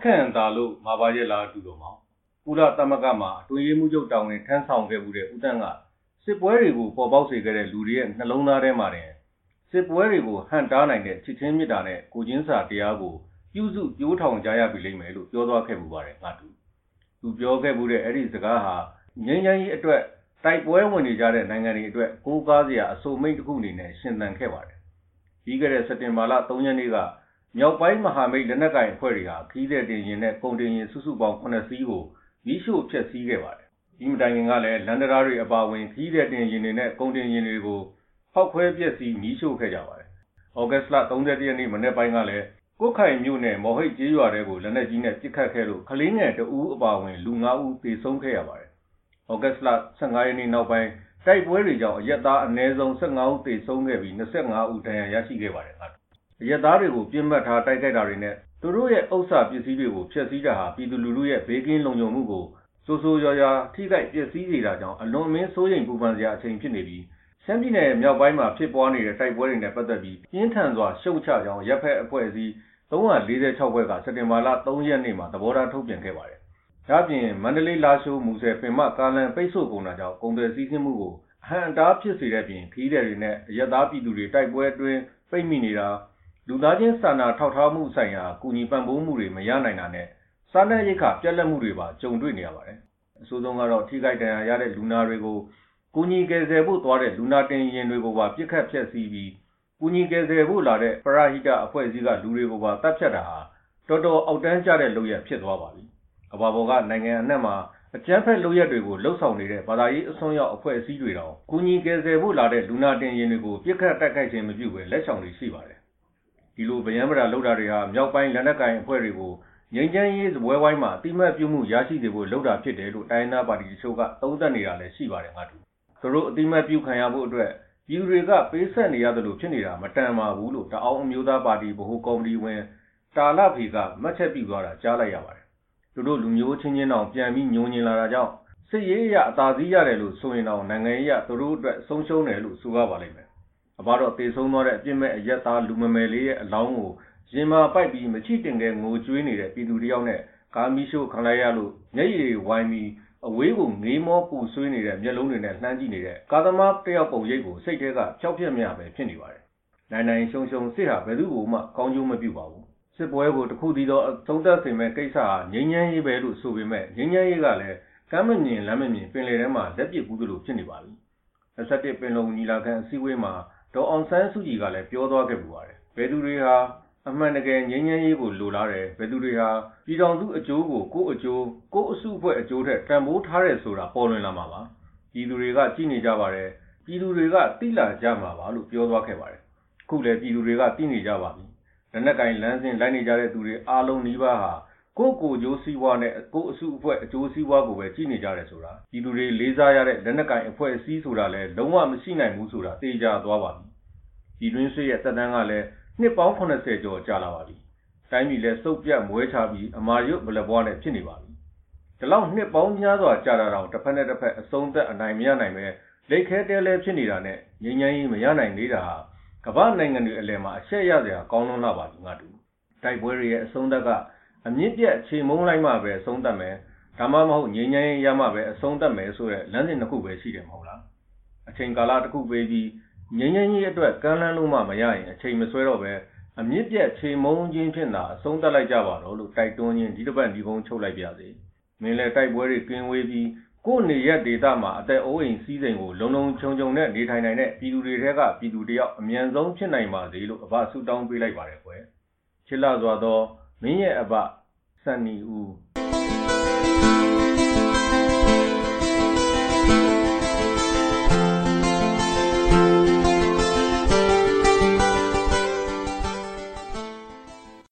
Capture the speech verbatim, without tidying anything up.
ခံတာလို့မှာပါရဲ့လားတူတော်မှာကုလသမဂ္ဂမှာအတွင်းရေးမှုချုပ်တောင်းဝင်ထမ်းဆောင်ခဲ့မှုတဲ့ဦးတန်းကစစ်ပွဲတွေကိုပေါ်ပေါက်စေခဲ့တဲ့လူတွေရဲ့နှလုံးသားထဲမှာတင်စစ်ပွဲတွေကိုဟန်တားနိုင်တဲ့ချစ်ချင်းမေတ္တာနဲ့ကိုချင်းစာတရားကိုပြုစုပြိုးထောင်ကြရပြီလိမ့်မယ်လို့ပြောသွားခဲ့မှုပါတယ်ငါတူသူပြောခဲ့မှုတဲ့အဲ့ဒီစကားဟာငြိမ်းချမ်းရေးအတွက်တိုက်ပွဲဝင်နေကြတဲ့နိုင်ငံတွေအတွက်ကိုးကားစရာအဆိုမိတ်တစ်ခုအနေနဲ့ရှင်းသန်ခဲ့ပါတယ်ပြီးခဲ့တဲ့စက်တင်ဘာလသုံးရက်နေ့ကမြောက်ပိုင်းမဟာမိတ်လက်နက်ကိုင်အဖွဲ့တွေဟာခီးတဲ့တင်ရင်နဲ့ကုန်တင်ရင်စုစုပေါင်းခုနှစ်စီးကိုမီးရှို့ဖျက်ဆီးခဲ့ပါတယ်ဒီမတိုင်ခင်ကလည်းလန်ဒရာတွေအပါအဝင်ခီးတဲ့တင်ရင်တွေနဲ့ကုန်တင်ရင်တွေကိုဖောက်ခွဲပျက်စီးမီးရှို့ခဲ့ကြပါတယ်ဩဂတ်စ်လသုံး၁ရက်နေ့မနေ့ပိုင်းကလည်းကုတ်ခိုင်မြို့နယ်မော်ဟိတ်ကျေးရွာတွေကိုလက်နက်ကြီးနဲ့ပစ်ခတ်ခဲ့လို့ကလေးငယ်တဦးအပါအဝင်လူငါးဦးသေဆုံးခဲ့ရပါတယ်ဩဂတ်စ်လဆယ့်ငါးရက်နေ့နောက်ပိုင်းတိုက်ပွဲတွေကြောင့်အရက်သားအနည်းဆုံးဆယ့်ငါးဦးသေဆုံးခဲ့ပြီး၂၅ဦးဒဏ်ရာရရှိခဲ့ပါတယ်အရက်သားတွေကိုပြစ်မှတ်ထားတိုက်ခိုက်တာတွေနဲ့သူတို့ရဲ့ဥစ္စာပစ္စည်းတွေကိုဖျက်ဆီးတာဟာပြည်သူလူထုရဲ့ဘေးကင်းလုံခြုံမှုကိုဆိုးဆိုးရွားရွားထိခိုက်ပျက်စီးစေတာကြောင့်အလွန်မင်းစိုးရိမ်ပူပန်စရာအချိန်ဖြစ်နေပြီးရှမ်းပြည်နယ်မြောက်ပိုင်းမှာဖြစ်ပွားနေတဲ့တိုက်ပွဲတွေနဲ့ပတ်သက်ပြီးပြင်းထန်စွာရှုတ်ချကြောင်းရပ်ဖက်အဖွဲ့အစည်းသုံး၄၆ဘွဲ့ကစက်တင်ဘာလသုံးရက်နေ့မှာသဘောထားထုတ်ပြန်ခဲ့ပါတယ်။ဒါ့အပြင်မန္တလေးလာရှိုးမူဆယ်ပင်မကားလန်ပိတ်ဆို့ကုန်တာကြောင့်ကုန်သွယ်စည်းစိမ်မှုကိုအဟန့်အတားဖြစ်စေတဲ့ပြင်ခီးတဲ့တွေနဲ့အရက်သားပြည်သူတွေတိုက်ပွဲအတွင်းပိတ်မိနေတာလူသားချင်းစာနာထောက်ထားမှုဆိုင်ရာကူညီပံ့ပိုးမှုတွေမရနိုင်တာနဲ့စားနပ်ရိက္ခာပြတ်လတ်မှုတွေပါကြုံတွေ့နေရပါတယ်။အဆိုးဆုံးကတော့ထိခိုက်ဒဏ်ရာရတဲ့လူနာတွေကိုကူညီကယ်ဆယ်ဖို့သွားတဲ့လူနာတင်ရင်တွေကိုပါပြစ်ခတ်ဖျက်ဆီးပြီးကူညီကယ်ဆယ်ဖို့လာတဲ့ပရဟိတအဖွဲ့အစည်းကလူတွေကိုပါတပ်ဖြတ်တာဟာတော်တော်အောက်တန်းကျတဲ့လုပ်ရဖြစ်သွားပါပြီ။ကမ္ဘာပေါ်ကနိုင်ငံအနှံ့မှာအကြမ်းဖက်လုပ်ရက်တွေကိုလှုပ်ဆောင်နေတဲ့ဘာသာရေးအစွန်းရောက်အဖွဲ့အစည်းတွေတောင်ကူညီကယ်ဆယ်ဖို့လာတဲ့လူနာတင်ရင်တွေကိုပြစ်ခတ်တိုက်ခိုက်ခြင်းမပြုဘဲလက်ဆောင်တွေရှိပါတယ်။ဒီလိုဗယံပရာလုပ်တာတွေဟာမြောက်ပိုင်းလက်နက်ကိုင်အဖွဲ့တွေကိုငြိမ်းချမ်းရေးစပွဲဝိုင်းမှာအတိမတ်ပြုမှုရရှိစေဖို့လုပ်တာဖြစ်တယ်လို့တိုင်းနာပါတီတချို့ကသုံးသပ်နေတာလည်းရှိပါတယ်ငါတို့သူတို့အတိမတ်ပြုခံရဖို့အတွက်ပြည်သူတွေကပေးဆက်နေရတယ်လို့ဖြစ်နေတာမတန်ပါဘူးလို့တအောင်းအမျိုးသားပါတီဗဟိုကော်မတီဝင်တာလဖေကမှတ်ချက်ပြုသွားတာကြားလိုက်ရပါတယ်သူတို့လူမျိုးချင်းချင်းတောင်ပြန်ပြီးညှိုးညင်လာတာကြောင့်စစ်ရေးအရအသာစီးရတယ်လို့ဆိုရင်တော့နိုင်ငံရေးအရသူတို့အတွက်ဆုံးရှုံးတယ်လို့ဆိုရပါလိမ့်မယ်အဘတော့တေဆုံးသွားတဲ့အပြစ်မဲ့အရက်သားလူမမယ်လေးရဲ့အလောင်းကိုရင်မာပိုက်ပြီးမချိတင်တဲ့ငိုကြွေးနေတဲ့ပြည်သူတယောက်နဲ့ကာမီရှို့ခံလိုက်ရလို့မျက်ရည်ဝိုင်းပြီးအဝေးကိုငေးမောပူဆွေးနေတဲ့မျက်လုံးတွေနဲ့လှမ်းကြည့်နေတဲ့ကာသမားတယောက်ပုံရိပ်ကိုစိတ်ထဲကဖြောက်ပြက်မြပဲဖြစ်နေပါတယ်။နိုင်နိုင်ရှုံရှုံစစ်ဟာဘယ်သူ့ကိုမှကောင်းကျိုးမပြုပါဘူး။စစ်ပွဲကိုတစ်ခုတည်းသောအဆုံးသတ်စေမဲ့ကိစ္စဟာငြိမ်းချမ်းရေးပဲလို့ဆိုပေမဲ့ငြိမ်းချမ်းရေးကလည်းကမ်းမမြင်လမ်းမမြင်ပင်လယ်ထဲမှာလက်ပစ်ဘူးသလိုဖြစ်နေပါပြီ။၂၁ပင်လုံညီလာခံအစည်းအဝေးမှာဒေါ်အောင်ဆန်းစုကြည်ကလည်းပြောသွားခဲ့ပူပါတယ်။ဘယ်သူတွေဟာအမှန်တကယ်ငြိမ်းချမ်းရေးကိုလိုလားတယ်ဘယ်သူတွေဟာပြည်တော်စုအကျိုးကိုကိုယ့်အကျိုးကိုယ့်အစုအဖွဲ့အကျိုးထက်တန်ဖိုးထားတယ်ဆိုတာပေါ်လွင်လာမှာပါပြည်သူတွေကကြည်နေကြပါတယ်ပြည်သူတွေကသိလာကြမှာပါလို့ပြောသွားခဲ့ပါတယ်အခုလည်းပြည်သူတွေကသိနေကြပါပြီလက်နက်ကင်လမ်းစဉ်လိုက်နေကြတဲ့သူတွေအားလုံးနှီးပါးဟာကိုယ့်ကိုယ်ကျိုးစည်းဝါးနဲ့ကိုယ့်အစုအဖွဲ့အကျိုးစည်းဝါးကိုပဲကြည်နေကြတယ်ဆိုတာပြည်သူတွေလေးစားရတဲ့လက်နက်ကင်အဖွဲ့အစည်းဆိုတာလည်းလုံးဝမရှိနိုင်ဘူးဆိုတာသိကြသွားပါပြီပြည်တွင်းစစ်ရဲ့သက်တမ်းကလည်းနှစ်ပေါင်းခုနှစ်ဆယ်ကျော်ကြာလာပါပြီ။တိုင်းပြည်လည်းစုပ်ပြတ်မွဲချပြီးအမာရွတ်ဗလက်ပွားနဲ့ဖြစ်နေပါပြီ။ဒီလောက်နှစ်ပေါင်းများစွာကြာတာတော့တစ်ဖက်နဲ့တစ်ဖက်အဆုံးသက်အနိုင်မရနိုင်ပဲလက်ခဲတဲလဲဖြစ်နေတာနဲ့ငြိမ်းချမ်းရေးမရနိုင်သေးတာဟာကမ္ဘာနိုင်ငံတွေအလယ်မှာအရှက်ရစရာကောင်းလွန်းလာပါပြီငါတို့။တိုက်ပွဲတွေရဲ့အဆုံးသက်ကအမြင့်ပြတ်ချိန်မုံလိုက်မှပဲအဆုံးသက်မယ်။ဒါမှမဟုတ်ငြိမ်းချမ်းရေးရမှပဲအဆုံးသက်မယ်ဆိုတဲ့လမ်းစဉ်တစ်ခုပဲရှိတယ်မဟုတ်လား။အချိန်ကာလတစ်ခုပေးပြီးငြိမ်းချမ်းရေးအတွက်ကမ်းလှမ်းလို့မှမရရင်အချိန်မဆွဲတော့ပဲအမြင့်ပြတ်ချိန်မုံချင်းဖြင့်သာအဆုံးသတ်လိုက်ကြပါတော့လို့တိုက်တွန်းခြင်းဒီတစ်ပတ်ဒီကုန်းချုပ်လိုက်ပြစေမင်းလည်းတိုက်ပွဲတွေကင်းဝေးပြီးကိုယ့်နေရက်ဒေသမှာအသက်အိုးအိမ်စီးစိမ်ကိုလုံလုံခြုံခြုံနဲ့နေထိုင်နိုင်တဲ့ပြည်သူတွေထဲကပြည်သူတယောက်အမြန်ဆုံးဖြစ်နိုင်ပါစေလို့အဘဆုတောင်းပေးလိုက်ပါတယ်ကွယ်ချစ်လာစွာသောမင်းရဲ့အဘစံနီဦး